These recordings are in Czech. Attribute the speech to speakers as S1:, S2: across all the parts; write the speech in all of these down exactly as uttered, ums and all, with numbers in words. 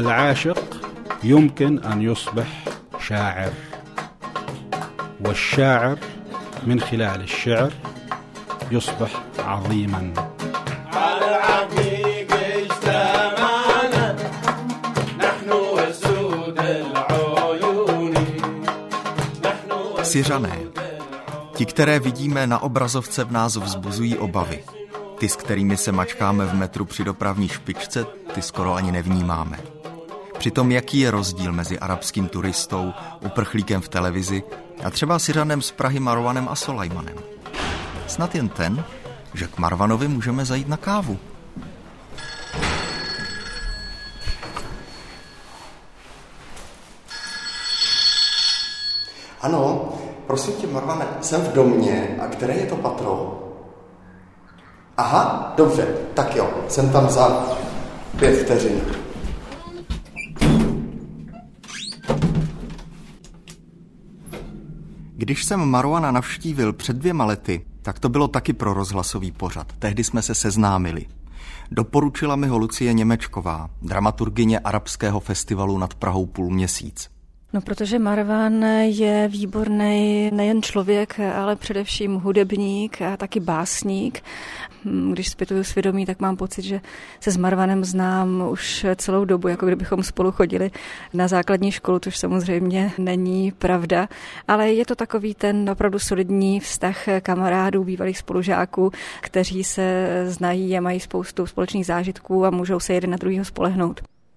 S1: العاشق يمكن أن يصبح شاعر والشاعر من خلال الشعر يصبح عظيما.
S2: على العقيق اجتمعنا نحن وسود العيون.
S3: Syřané. Ti, které vidíme na obrazovce, v nás vzbuzují obavy. Ty, s kterými se mačkáme v metru při dopravní špičce, ty skoro ani nevnímáme. Přitom jaký je rozdíl mezi arabským turistou, uprchlíkem v televizi a třeba Syřanem z Prahy Marwanem a Solajmanem? Snad jen ten, že k Marwanovi můžeme zajít na kávu.
S4: Ano, prosím tě, Marwane, jsem v domě. A které je to patro? Aha, dobře, tak jo, jsem tam za pět vteřin.
S3: Když jsem Marwana navštívil před dvěma lety, tak to bylo taky pro rozhlasový pořad. Tehdy jsme se seznámili. Doporučila mi ho Lucie Němečková, dramaturgyně arabského festivalu Nad Prahou půlměsíc.
S5: No, protože Marwan je výborný nejen člověk, ale především hudebník a taky básník. Když zpětuju svědomí, tak mám pocit, že se s Marwanem znám už celou dobu, jako kdybychom spolu chodili na základní školu, což samozřejmě není pravda, ale je to takový ten opravdu solidní vztah kamarádů, bývalých spolužáků, kteří se znají a mají spoustu společných zážitků a můžou se jeden na druhýho spolehnout.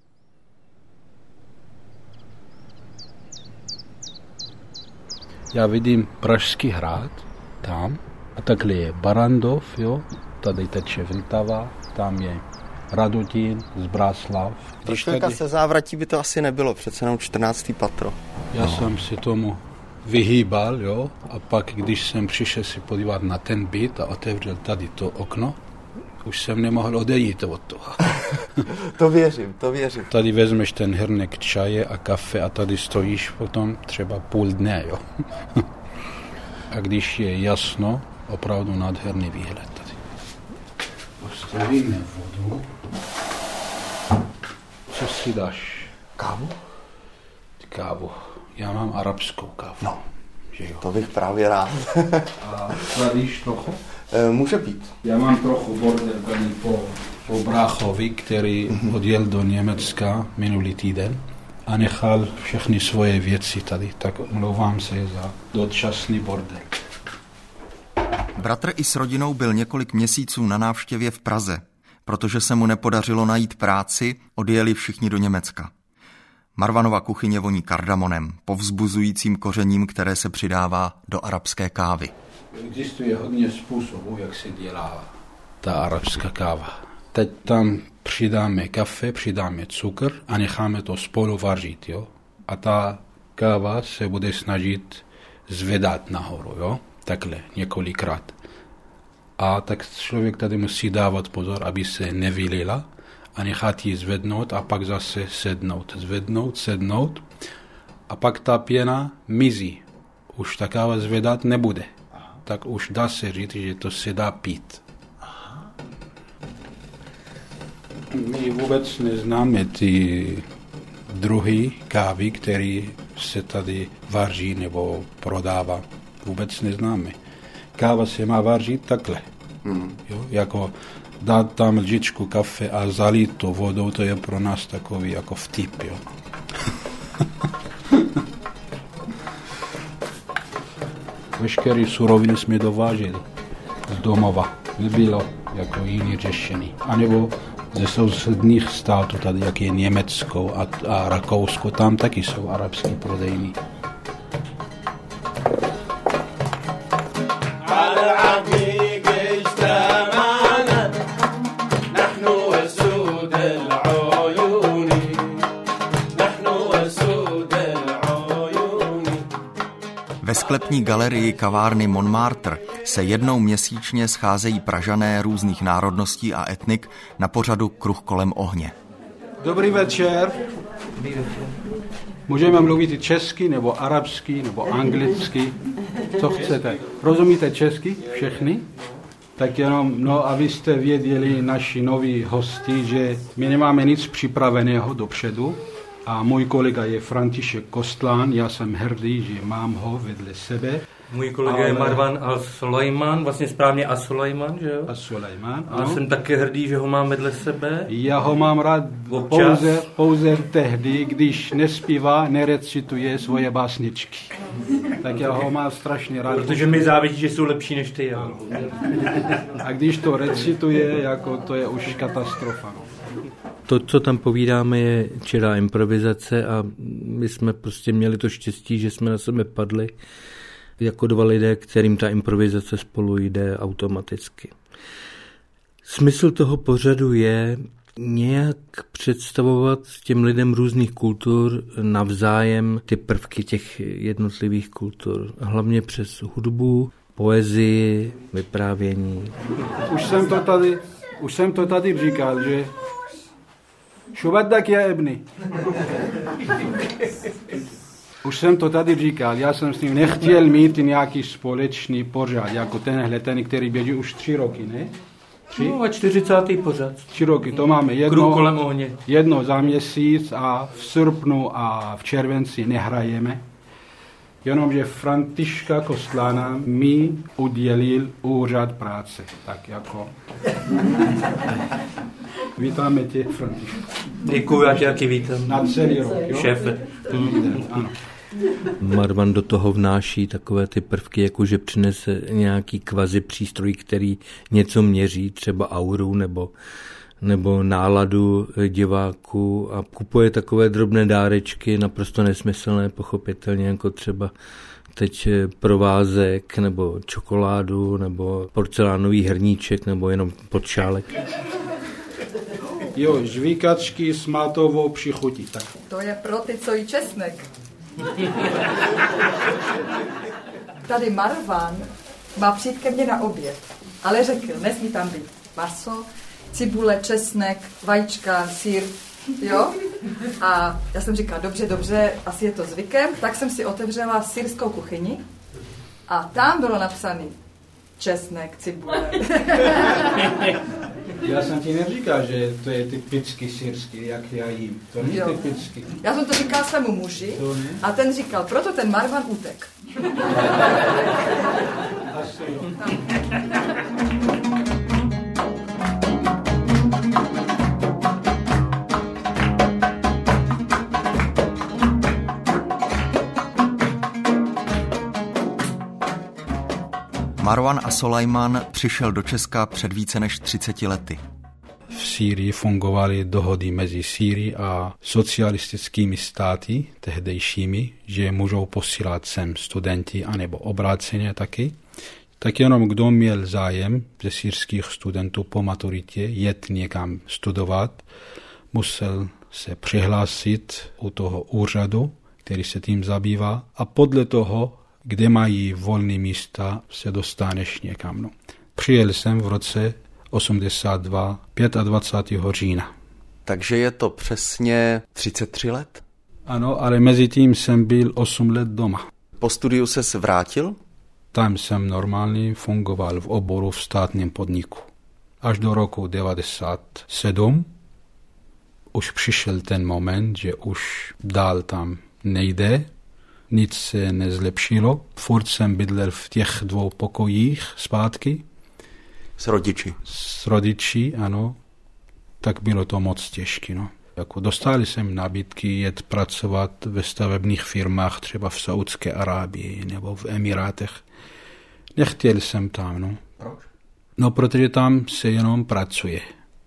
S1: Já vidím Pražský hrad tam a takhle je Barandov, jo, tady teče Vltava, tam je Radotín, Zbraslav.
S4: Když chvilka tady se závratí by to asi nebylo, přece jenom čtrnáctý patro.
S1: Já no. jsem si tomu vyhýbal, jo, a pak když jsem přišel si podívat na ten byt a otevřel tady to okno, už jsem nemohl odejít od toho.
S4: To věřím, to věřím.
S1: Tady vezmeš ten hrnek čaje a kafe a tady stojíš potom třeba půl dne, jo. A když je jasno, opravdu nádherný výhled tady. Postavíme vodu. Co si dáš?
S4: Kávu?
S1: Kávu. Já mám arabskou kávu.
S4: No,
S1: že jo?
S4: To bych právě rád.
S1: A sladíš trochu?
S4: E, může být.
S1: Já mám trochu bordel tady po, po bráchovi, který mm-hmm. odjel do Německa minulý týden a nechal všechny svoje věci tady, tak omlouvám se za dočasný bordel.
S3: Bratr i s rodinou byl několik měsíců na návštěvě v Praze. Protože se mu nepodařilo najít práci, odjeli všichni do Německa. Marwanova kuchyně voní kardamonem, povzbuzujícím kořením, které se přidává do arabské kávy.
S1: Existuje hodně způsobů, jak se dělá ta arabská káva. Teď tam přidáme kafe, přidáme cukr a necháme to spolu vařit, jo? A ta káva se bude snažit zvedat nahoru, jo? Takhle, několikrát. A tak člověk tady musí dávat pozor, aby se nevylila a nechat ji zvednout a pak zase sednout. Zvednout, sednout a pak ta pěna mizí. Už ta káva zvedat nebude. Tak už dá se říct, že to se dá pít. My vůbec neznáme ty druhy kávy, které se tady vaří nebo prodává. Vůbec neznáme. Káva se má vařit takhle. Mm. Jo? Jako dát tam lžičku kafe a zalít to vodou, to je pro nás takový jako vtip. Jo? Veškeré suroviny jsme dováželi z domova. Nebylo jako jiný řešení. A nebo ze sousedních států, tady jak je Německo a, a Rakousko, tam taky jsou arabský prodejny.
S3: Ve sklepní galerii kavárny Montmartre se jednou měsíčně scházejí Pražané různých národností a etnik na pořadu Kruh kolem ohně.
S1: Dobrý večer. Můžeme mluvit i česky, nebo arabsky, nebo anglicky, co chcete. Rozumíte česky? Všechny? Tak jenom, no abyste věděli naši noví hosti, že my nemáme nic připraveného dopředu a můj kolega je František Kostlán, já jsem hrdý, že mám ho vedle sebe.
S6: Můj kolega ale... je Marwan al-Sulejman, vlastně správně As-Sulejman, že jo?
S1: As-Sulejman,
S6: ano. A jsem také hrdý, že ho mám vedle sebe.
S1: Já ho mám rád pouze, pouze tehdy, když nespívá, nerecituje svoje básničky. Tak já ho mám strašně rád.
S6: Protože mi závidí, že jsou lepší než ty, já.
S1: A když to recituje, jako to je už katastrofa.
S6: To, co tam povídáme, je čirá improvizace a my jsme prostě měli to štěstí, že jsme na sebe padli jako dva lidé, kterým ta improvizace spolu jde automaticky. Smysl toho pořadu je nějak představovat těm lidem různých kultur navzájem ty prvky těch jednotlivých kultur. Hlavně přes hudbu, poezii, vyprávění.
S1: Už jsem to tady, už jsem to tady říkal, že šubadak je ebny. Už jsem to tady říkal, já jsem s ním nechtěl mít nějaký společný pořad, jako tenhle, ten, který běží už tři roky, ne? Tři?
S6: No a čtyřicátý pořad.
S1: Tři roky, to máme jedno,
S6: kolem ohně.
S1: jedno za měsíc a v srpnu a v červenci nehrajeme. Jenomže Františka Kostlána mi udělil úřad práce, tak jako... Vítáme tě, Františku.
S6: Děkuji, já tě taky vítám.
S1: Na celý rok, jo?
S6: Šéfe.
S1: Mm. Ano.
S6: Marwan do toho vnáší takové ty prvky, jako že přinese nějaký kvazi přístroj, který něco měří, třeba auru nebo, nebo náladu diváků a kupuje takové drobné dárečky, naprosto nesmyslné, pochopitelně, jako třeba teď provázek, nebo čokoládu, nebo porcelánový hrníček, nebo jenom podšálek.
S1: Jo, žvíkačky s mátovou přichutí. Tak.
S7: To je pro ty, co jí česnek. Tady Marwan má přijít ke mně na oběd, ale řekl, nesmí tam být maso, cibule, česnek, vajíčka, sýr, jo? A já jsem říkala, dobře, dobře, asi je to zvykem, tak jsem si otevřela syrskou kuchyni a tam bylo napsané česnek, cibule.
S1: Já jsem ti neříkal, že to je typicky syrský, jak já jím. To není jo. Typicky.
S7: Já jsem to říkal svému muži a ten říkal, proto ten Marwan utek.
S1: Asi jo.
S3: Marwan As-Sulejman přišel do Česka před více než třiceti lety.
S1: V Sýrii fungovaly dohody mezi Sýrií a socialistickými státy tehdejšími, že můžou posílat sem studenti, anebo obráceně taky. Tak jenom kdo měl zájem ze syrských studentů po maturitě jet někam studovat, musel se přihlásit u toho úřadu, který se tím zabývá a podle toho, kde mají volné místa, se dostaneš někam. No. Přijel jsem v roce osmdesát dva, dvacátého pátého října.
S3: Takže je to přesně třicet tři let?
S1: Ano, ale mezi tím jsem byl osm let doma.
S3: Po studiu ses vrátil?
S1: Tam jsem normálně fungoval v oboru v státním podniku. Až do roku devadesát sedm už přišel ten moment, že už dál tam nejde, nic se nezlepšilo. Furt jsem bydlel v těch dvou pokojích zpátky.
S3: S rodiči?
S1: S rodiči, ano. Tak bylo to moc těžké. No. Jako dostali jsem nabídky jet pracovat ve stavebních firmách, třeba v Saudské Arábii nebo v Emirátech. Nechtěl jsem tam. No.
S3: Proč?
S1: No, protože tam se jenom pracuje.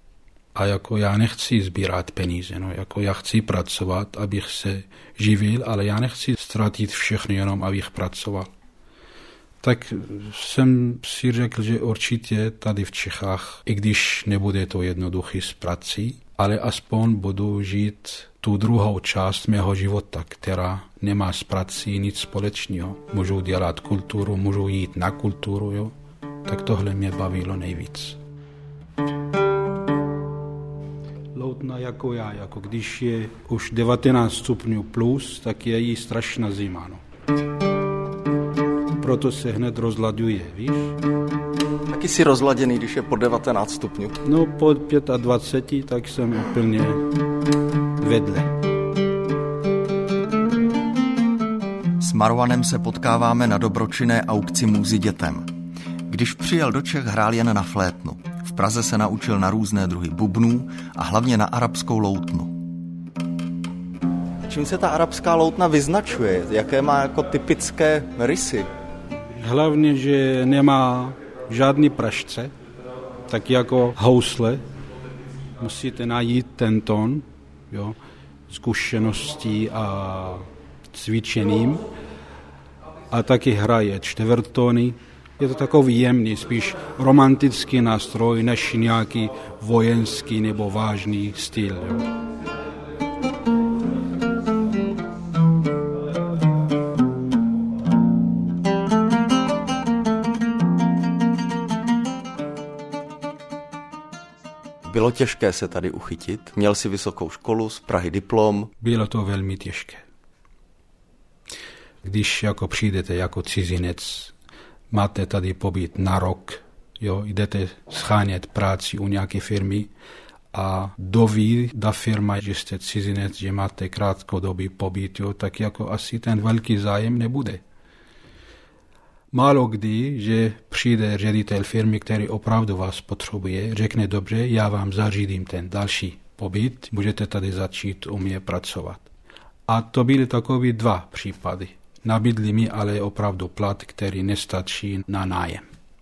S1: A jako já nechci sbírat peníze, no, jako já chci pracovat, abych se živil, ale já nechci ztratit všechno jenom, abych pracoval. Tak jsem si řekl, že určitě tady v Čechách, i když nebude to jednoduchý s prací, ale aspoň budu žít tu druhou část mého života, která nemá s prací nic společného. Můžu dělat kulturu, můžu jít na kulturu, jo. Tak tohle mě bavilo nejvíc. Loutna jako já, jako když je už devatenáct stupňů plus, tak je jí strašná zima. No. Proto se hned rozlaďuje, víš?
S4: Taky si rozladěný, když je po devatenáct stupňů.
S1: No po dvacet pět, tak jsem úplně vedle.
S3: S Marwanem se potkáváme na dobročinné aukci Můzy dětem. Když přijel do Čech, hrál jen na flétnu. V Praze se naučil na různé druhy bubnů a hlavně na arabskou loutnu.
S4: Čím se ta arabská loutna vyznačuje? Jaké má jako typické rysy?
S1: Hlavně, že nemá žádný pražce, tak jako housle. Musíte najít ten tón, jo, zkušeností a cvičením. A taky hraje čtvrtóny. Je to takový jemný, spíš romantický nástroj, než nějaký vojenský nebo vážný styl. Jo.
S4: Bylo těžké se tady uchytit? Měl si vysokou školu, z Prahy diplom?
S1: Bylo to velmi těžké. Když jako přijdete jako cizinec, máte tady pobyt na rok, jo, jdete schánět práci u nějaké firmy a doví ta firma, že jste cizinec, že máte krátkodobý pobyt, jo, tak jako asi ten velký zájem nebude. Málo kdy, že přijde ředitel firmy, který opravdu vás potřebuje, řekne dobře, já vám zařídím ten další pobyt, můžete tady začít u mě pracovat. A to byly takové dva případy. Nabídli mi ale opravdu plat, který nestačí na nájem.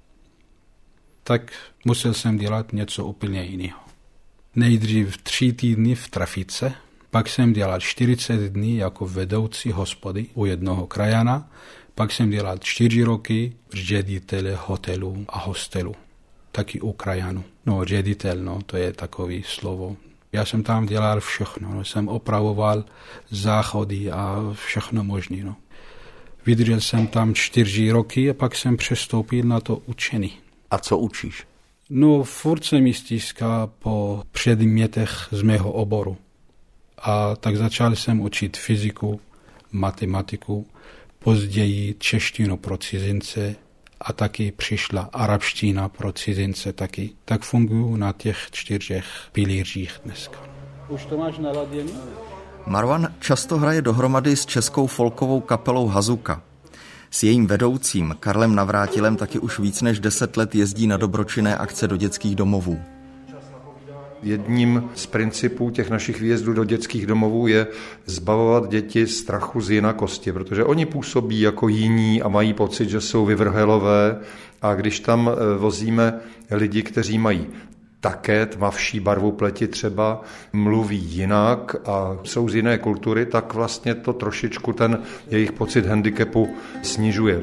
S1: Tak musel jsem dělat něco úplně jiného. Nejdřív tři týdny v trafice, pak jsem dělal čtyřicet dní jako vedoucí hospody u jednoho krajana, pak jsem dělal čtyři roky ředitele hotelu a hostelu, taky u krajanu. No, ředitel, no, to je takový slovo. Já jsem tam dělal všechno, no, jsem opravoval záchody a všechno možné, no. Vydržel jsem tam čtyři roky a pak jsem přestoupil na to učení.
S4: A co učíš?
S1: No, furt se mi stýská po předmětech z mého oboru. A tak začal jsem učit fyziku, matematiku, později češtinu pro cizince a taky přišla arabština pro cizince taky. Tak funguji na těch čtyřech pilířích dneska. Už to máš naladěné?
S3: Marwan často hraje dohromady s českou folkovou kapelou Hazuka. S jejím vedoucím Karlem Navrátilem taky už víc než deset let jezdí na dobročinné akce do dětských domovů.
S8: Jedním z principů těch našich výjezdů do dětských domovů je zbavovat děti strachu z jinakosti, protože oni působí jako jiní a mají pocit, že jsou vyvrhelové, a když tam vozíme lidi, kteří mají také tmavší barvu pleti třeba, mluví jinak a jsou z jiné kultury, tak vlastně to trošičku ten jejich pocit handicapu snižuje.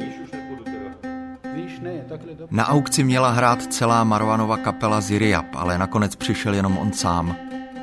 S3: Na aukci měla hrát celá Marwanova kapela Ziryab, ale nakonec přišel jenom on sám.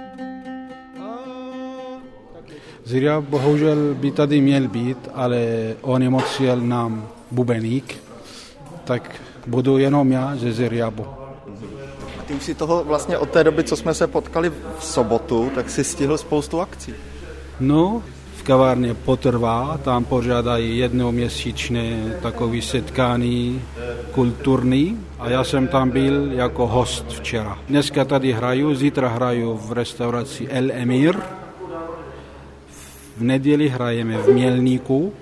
S1: Ziryab bohužel by tady měl být, ale on je moc jel nám bubeník, tak budu jenom já ze Ziryabu.
S4: A ty už si toho vlastně od té doby, co jsme se potkali v sobotu, tak si stihl spoustu akcí.
S1: No, v kavárně Potrvá, tam pořádají jednoměsíčné takové setkání kulturní a já jsem tam byl jako host včera. Dneska tady hraju, zítra hraju v restauraci El Emir, v neděli hrajeme v Mělníku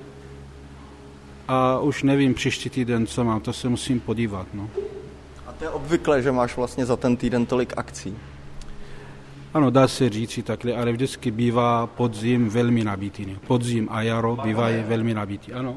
S1: a už nevím příští týden, co mám, to se musím podívat. No.
S4: A to je obvyklé, že máš vlastně za ten týden tolik akcí?
S1: Ano, dá se říci takhle, ale vždycky bývá podzim velmi nabitý. Podzim a jaro bývají velmi nabitý, ano.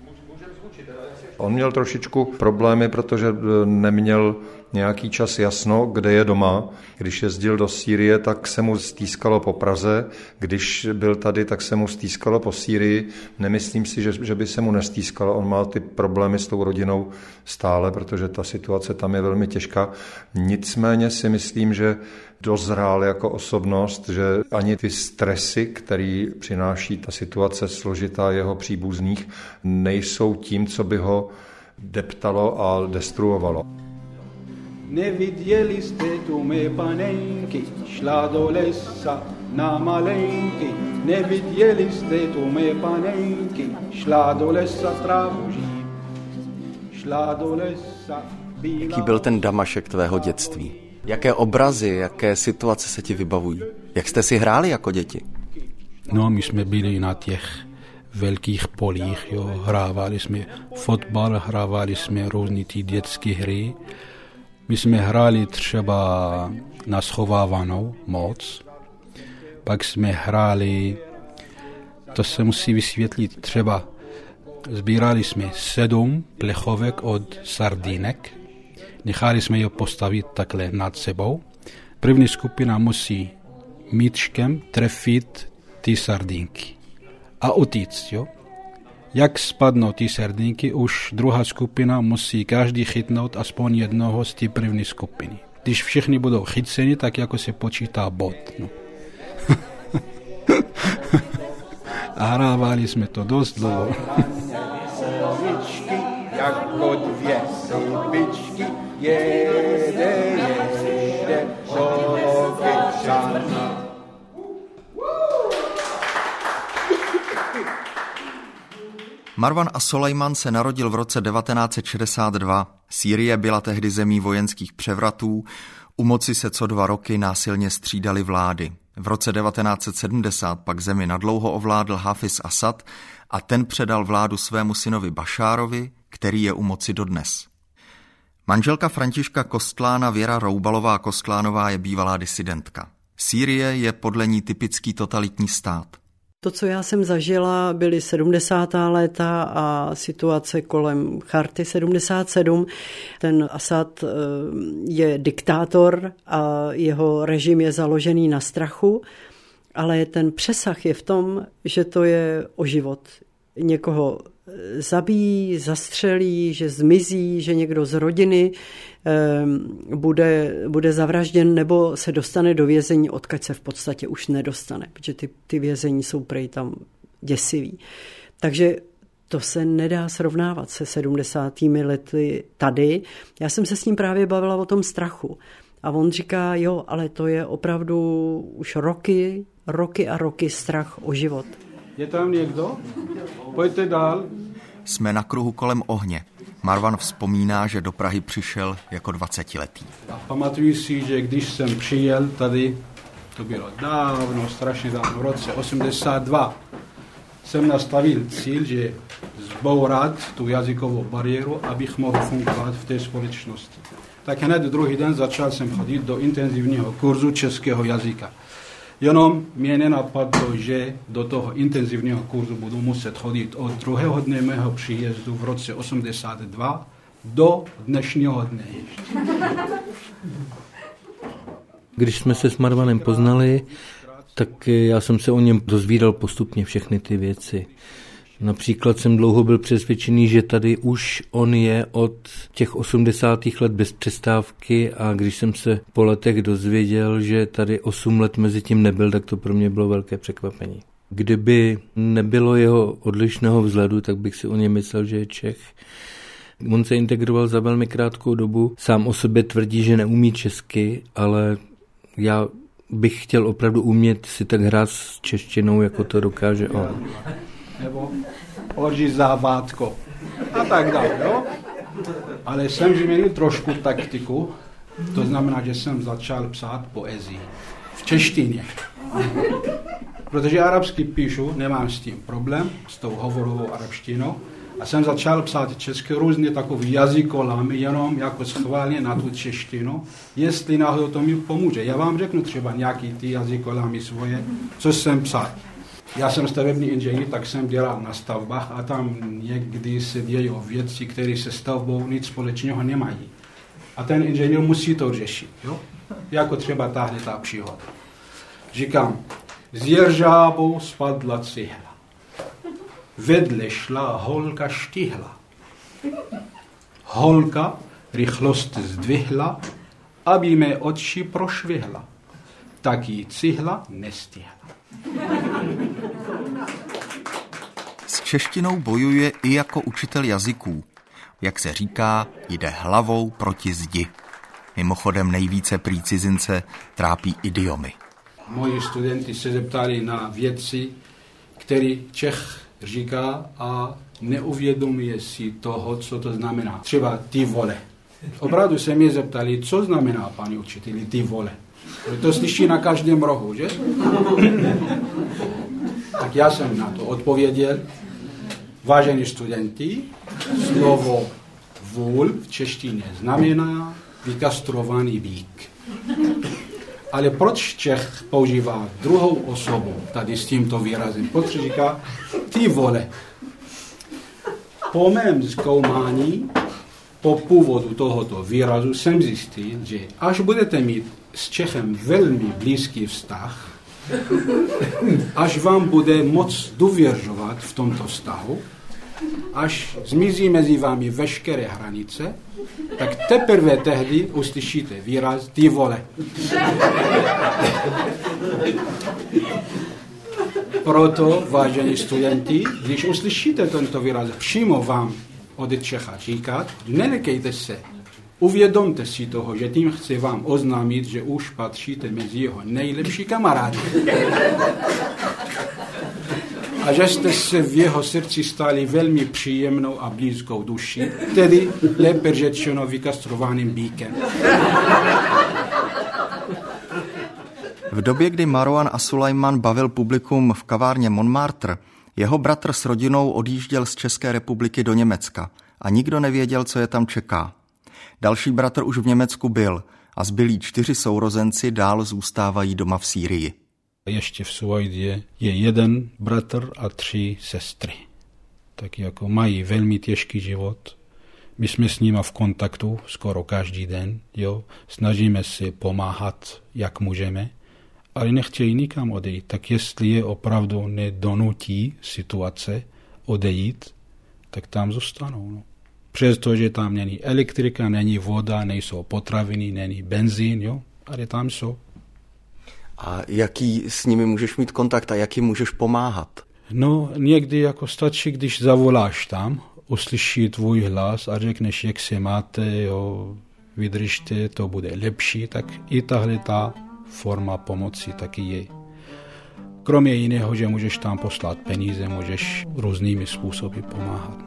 S8: On měl trošičku problémy, protože neměl nějaký čas jasno, kde je doma. Když jezdil do Sýrie, tak se mu stýskalo po Praze. Když byl tady, tak se mu stýskalo po Sýrii. Nemyslím si, že, že by se mu nestýskalo. On má ty problémy s tou rodinou stále, protože ta situace tam je velmi těžká. Nicméně si myslím, že dozrál jako osobnost, že ani ty stresy, který přináší ta situace složitá jeho příbuzných, nejsou tím, co by ho deptalo a destruovalo.
S1: Neviděli jste tu mé panenky, šla do lesa na malenky. Neviděli jste tu mé panenky, šla do lesa trávu žít. Šla do lesa
S4: Jaký byl ten Damašek tvého dětství? Jaké obrazy, jaké situace se ti vybavují? Jak jste si hráli jako děti?
S1: No, my jsme byli na těch velkých polích, jo, hrávali jsme fotbal, hrávali jsme různé ty dětské hry. My jsme hráli třeba na schovávanou moc, pak jsme hráli, to se musí vysvětlit, třeba sbírali jsme sedm plechovek od sardínek, nechali jsme je postavit takhle nad sebou. První skupina musí míčkem trefit ty sardínky a utíct, jo. Jak spadnou ty sardínky, už druhá skupina musí každý chytnout aspoň jednoho z té první skupiny. Když všichni budou chyceni, tak jako se počítá bod. No. A hrávali jsme to dost dlouho.
S2: Jako dvě soubičky, jede, jede, do Kyčana.
S3: Marwan as-Sulajman se narodil v roce devatenáct set šedesát dva. Sýrie byla tehdy zemí vojenských převratů, u moci se co dva roky násilně střídaly vlády. V roce devatenáct set sedmdesát pak zemi nadlouho ovládl Hafiz Asad a ten předal vládu svému synovi Bašárovi, který je u moci dodnes. Manželka Františka Kostlána Věra Roubalová-Kostlánová je bývalá disidentka. Sýrie je podle ní typický totalitní stát.
S9: To, co já jsem zažila, byly sedmdesátá léta a situace kolem Charty sedmdesát sedm. Ten Asad je diktátor a jeho režim je založený na strachu, ale ten přesah je v tom, že to je o život. Někoho zabíjí, zastřelí, že zmizí, že někdo z rodiny bude, bude zavražděn nebo se dostane do vězení, odkud se v podstatě už nedostane, protože ty, ty vězení jsou prej tam děsivý. Takže to se nedá srovnávat se sedmdesátými lety tady. Já jsem se s ním právě bavila o tom strachu. A on říká, jo, ale to je opravdu už roky, roky a roky strach o život.
S1: Je tam někdo? Pojďte dál.
S3: Jsme na kruhu kolem ohně. Marwan vzpomíná, že do Prahy přišel jako dvacetiletý.
S1: A pamatuju si, že když jsem přijel tady, to bylo dávno, strašně dávno, v roce osmdesát dva, jsem nastavil cíl, že zbourat tu jazykovou bariéru, abych mohl fungovat v té společnosti. Tak hned druhý den začal jsem chodit do intenzivního kurzu českého jazyka. Jenom mě nenapadlo, že do toho intenzivního kurzu budu muset chodit od druhého dne mého příjezdu v roce osmdesát dva do dnešního dne.
S6: Když jsme se s Marwanem poznali, tak já jsem se o něm dozvídal postupně všechny ty věci. Například jsem dlouho byl přesvědčený, že tady už on je od těch osmdesátých let bez přestávky a když jsem se po letech dozvěděl, že tady osm let mezi tím nebyl, tak to pro mě bylo velké překvapení. Kdyby nebylo jeho odlišného vzhledu, tak bych si o něm myslel, že je Čech. On se integroval za velmi krátkou dobu, sám o sobě tvrdí, že neumí česky, ale já bych chtěl opravdu umět si tak hrát s češtinou, jako to dokáže on.
S1: Nebo oži závátko a tak dále, jo? Ale jsem změnil trošku taktiku, to znamená, že jsem začal psát poezii v češtině. Protože arabsky píšu, nemám s tím problém, s tou hovorovou arabštinou, a jsem začal psát česky různě takový jazykolami, jenom jako schválně na tu češtinu, jestli náhodou to mi pomůže. Já vám řeknu třeba nějaký ty jazykolami svoje, co jsem psal. Já jsem stavební inženýr, tak jsem dělal na stavbách a tam někdy se dějí věci, které se stavbou nic společného nemají. A ten inženýr musí to řešit, jo? Jako třeba tahle ta příhoda. Říkám, z jeržábou spadla cihla. Vedle šla holka štihla. Holka rychlost zdvihla, aby mé oči prošvihla. Tak jí cihla nestihla.
S3: S češtinou bojuje i jako učitel jazyků. Jak se říká, jde hlavou proti zdi. Mimochodem nejvíce prý cizince trápí idiomy.
S1: Moji studenti se zeptali na věci, které Čech říká a neuvědomuje si toho, co to znamená. Třeba ty vole. Opravdu se mě zeptali, co znamená, paní učiteli, ty vole. To slyší na každém rohu, že? Tak já jsem na to odpověděl. Vážení studenti, slovo vůl v češtině znamená vykastrovaný vík. Ale proč Čech používá druhou osobu tady s tímto výrazem? Proč říká ty vole? Po mém zkoumání, po původu tohoto výrazu jsem zjistil, že až budete mít s Čechem velmi blízký vztah, až vám bude moc důvěřovat v tomto vztahu, až zmizí mezi vámi veškeré hranice, tak teprve tehdy uslyšíte výraz ty vole. Proto, vážení studenti, když uslyšíte tento výraz přímo vám od Čecha říkat, nelekejte se. Uvědomte si toho, že tím chce vám oznámit, že už patříte mezi jeho nejlepší kamarády. A že jste se v jeho srdci stali velmi příjemnou a blízkou duší, tedy lépe řečeno vykastrovaným bíkem.
S3: V době, kdy Marwan Asulajman bavil publikum v kavárně Montmartre, jeho bratr s rodinou odjížděl z České republiky do Německa a nikdo nevěděl, co je tam čeká. Další bratr už v Německu byl a zbylí čtyři sourozenci dál zůstávají doma v Sýrii.
S1: Ještě v Suaidě je jeden bratr a tři sestry. Tak jako mají velmi těžký život. My jsme s nimi v kontaktu skoro každý den. Jo? Snažíme se pomáhat, jak můžeme, ale nechtějí nikam odejít. Tak jestli je opravdu nedonutí situace odejít, tak tam zůstanou. No. Přestože tam není elektrika, není voda, nejsou potraviny, není benzín, jo? Ale tam jsou.
S4: A jaký s nimi můžeš mít kontakt a jak jim můžeš pomáhat?
S1: No, někdy jako stačí, když zavoláš tam, uslyší tvůj hlas a řekneš, jak se máte, jo, vydržte, to bude lepší, tak i tahle ta forma pomoci taky je. Kromě jiného, že můžeš tam poslat peníze, můžeš různými způsoby pomáhat.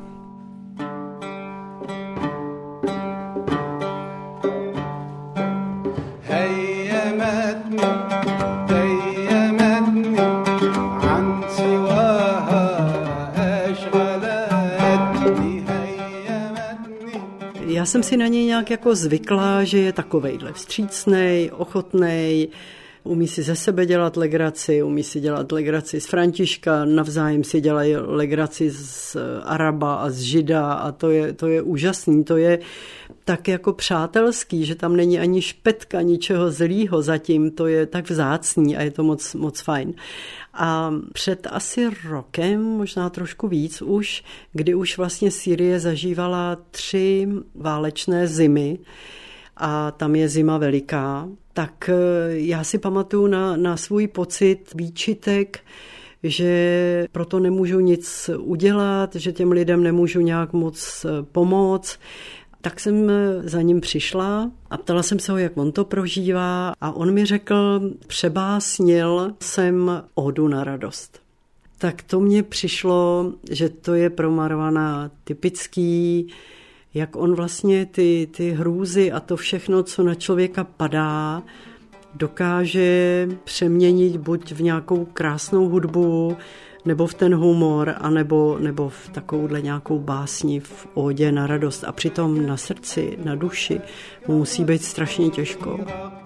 S9: Já jsem si na něj nějak jako zvykla, že je takovejhle vstřícnej, ochotnej, umí si ze sebe dělat legraci, umí si dělat legraci z Františka, navzájem si dělají legraci z Araba a z Žida a to je, to je úžasný, to je tak jako přátelský, že tam není ani špetka ničeho zlýho zatím, to je tak vzácný a je to moc, moc fajn. A před asi rokem, možná trošku víc už, kdy už vlastně Sýrie zažívala tři válečné zimy a tam je zima veliká, tak já si pamatuju na, na svůj pocit výčitek, že proto nemůžu nic udělat, že těm lidem nemůžu nějak moc pomoct. Tak jsem za ním přišla a ptala jsem se ho, jak on to prožívá a on mi řekl, přebásnil jsem Ódu na radost. Tak to mně přišlo, že to je pro Marwana typický, jak on vlastně ty, ty hrůzy a to všechno, co na člověka padá, dokáže přeměnit buď v nějakou krásnou hudbu, nebo v ten humor, anebo, nebo v takovouhle nějakou básni v ódě na radost. A přitom na srdci, na duši mu musí být strašně těžko.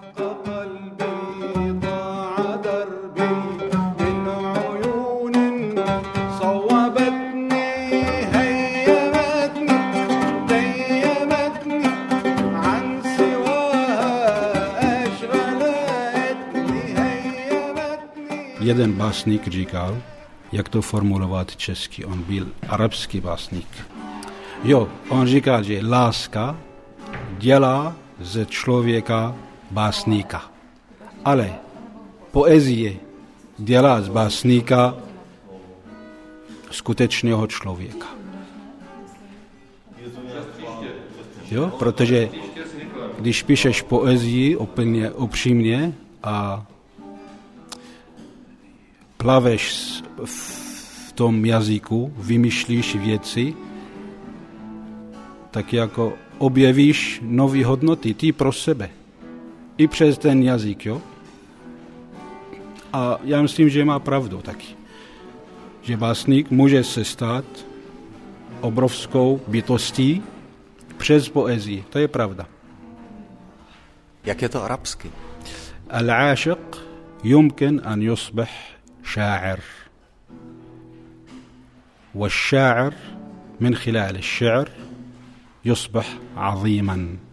S1: Jeden básník říkal, jak to formulovat česky, on byl arabský básník. Jo, on říkal, že láska dělá ze člověka básníka, ale poezie dělá z básníka skutečného člověka. Jo, protože když píšeš poezii úplně upřímně a plaveš v tom jazyku, vymýšlíš věci, tak jako objevíš nové hodnoty, ty pro sebe. I přes ten jazyk, jo. A já myslím, že má pravdu taky. Že básník může se stát obrovskou bytostí přes poezii. To je pravda.
S4: Jak je to arabsky?
S1: Al-ašiq yumkin an yusbih šá'ir. والشاعر من خلال الشعر يصبح عظيما